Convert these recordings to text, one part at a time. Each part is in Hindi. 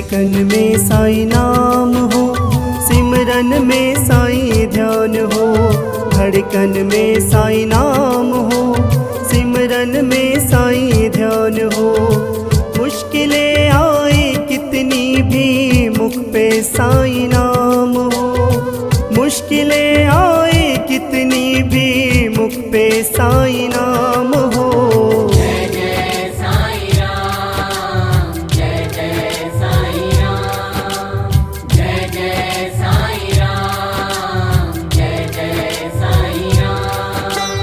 धड़कन में साईं नाम हो, सिमरन में साईं ध्यान हो। धड़कन में साईं नाम हो, सिमरन में साईं ध्यान हो। मुश्किलें आए कितनी भी मुख पे साईं नाम हो। मुश्किलें आए कितनी भी मुख पे साईं नाम हो। जय जय साईं राम, जय जय साईं राम, जय जय साईं राम, जय जय साईं राम।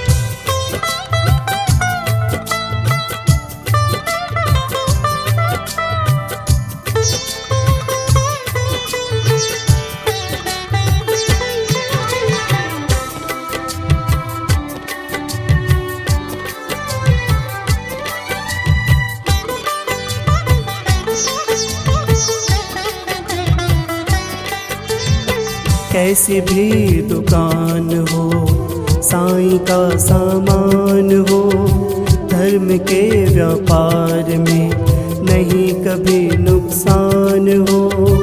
कैसी भी दुकान हो, साईं का सामान हो। धर्म के व्यापार में नहीं कभी नुकसान हो।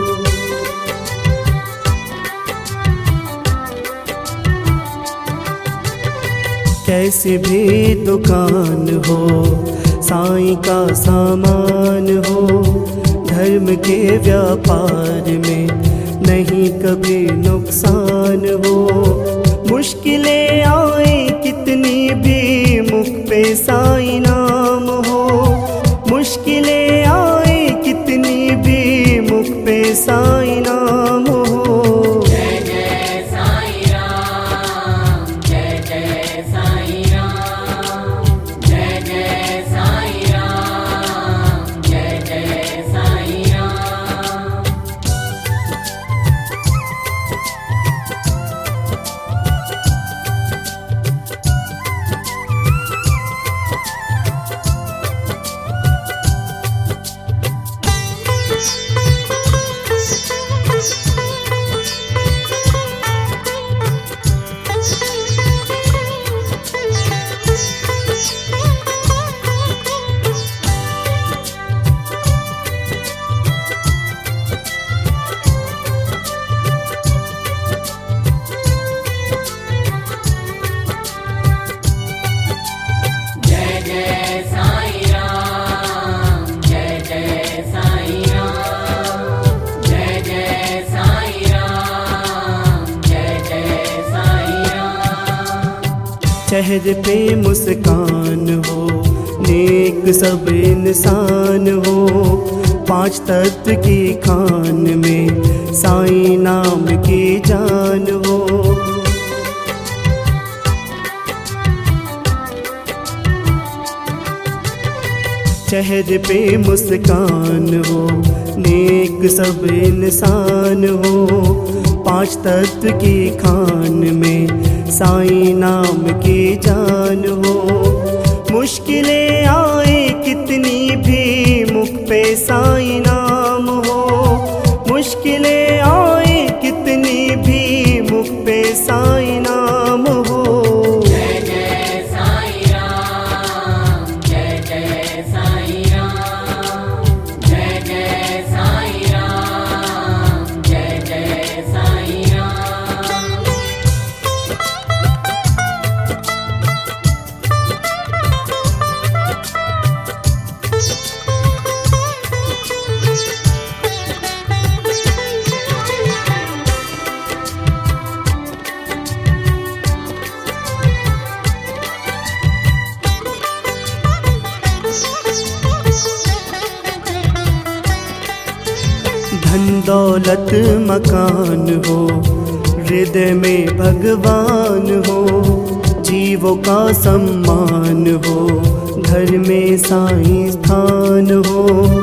कैसी भी दुकान हो, साईं का सामान हो। धर्म के व्यापार में नहीं कभी नुकसान हो। मुश्किलें आए कितनी भी मुख पे साईं नाम हो। मुश्किलें आए कितनी भी मुख पे साईं नाम हो। जय जय साईं राम, जय जय साईं राम, जय जय साईं राम, जय जय साईं राम। जय जय साईं राम, जय जय साईं राम, जय जय साईं राम, जय जय साईं राम। चेहरे पे मुस्कान हो, नेक सब इंसान हो। पांच तत्व की खान में साईं नाम की जान हो। चेहरे पे मुस्कान हो, नेक सब इंसान हो। पांच तत्व की खान में साईं नाम की जान हो। मुश्किलें आए कितनी भी मुख पे साईं नाम हो। मुश्किलें आए कितनी भी मुख पे साईं नाम हो। जय जय साईं राम, जय जय साईं राम, जय जय साईं राम, जय जय साईं राम। धन दौलत मकान हो, हृदय में भगवान हो। जीवों का सम्मान हो, घर में साईं स्थान हो।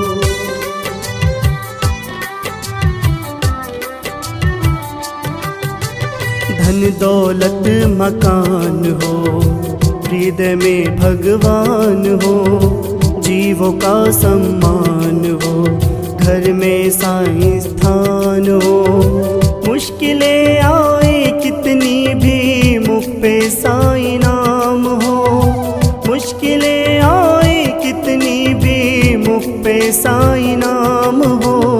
धन दौलत मकान हो, हृदय में भगवान हो। जीवों का सम्मान हो, घर में साईं स्थान हो। मुश्किलें आए कितनी भी मुख पे साईं नाम हो। मुश्किलें आए कितनी भी मुख पे साईं नाम हो।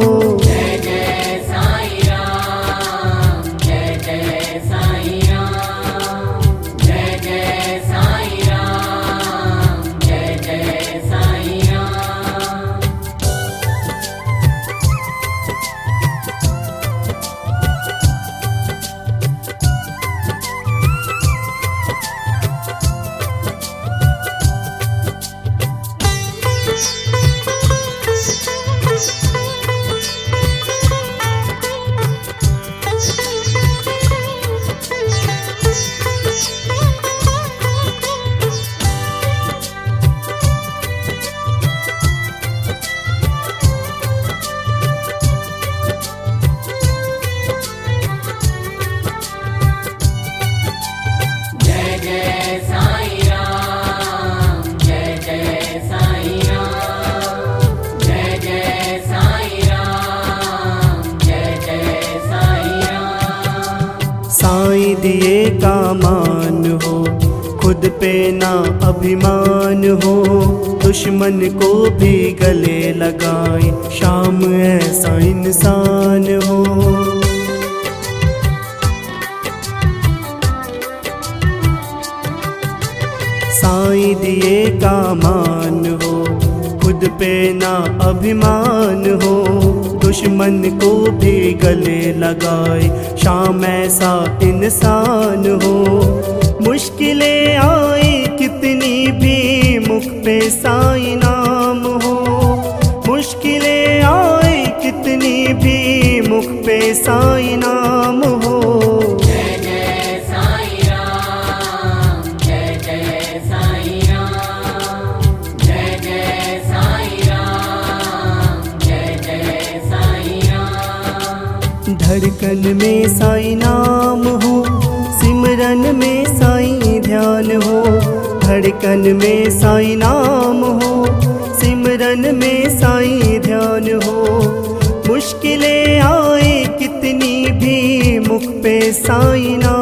साईं दिए का मान हो, खुद पे ना अभिमान हो, दुश्मन को भी गले लगाए शाम ऐसा इंसान हो। साईं दिए का मान हो, खुद पे ना अभिमान हो, दुश्मन को भी गले लगाए शाम ऐसा इंसान हो। मुश्किलें आए कितनी भी मुख पे साईं नाम हो, मुश्किलें आए कितनी भी मुख पे साईं नाम हो। जय जय साईं राम, जय जय साईं राम, जय जय साईं राम, जय जय साईं राम। धड़कन में साईं नाम हो, सिमरन में साईं ध्यान हो, धड़कन में साईं नाम हो, सिमरन में साईं ध्यान हो। मुश्किलें आए कितनी भी मुख पे साईं नाम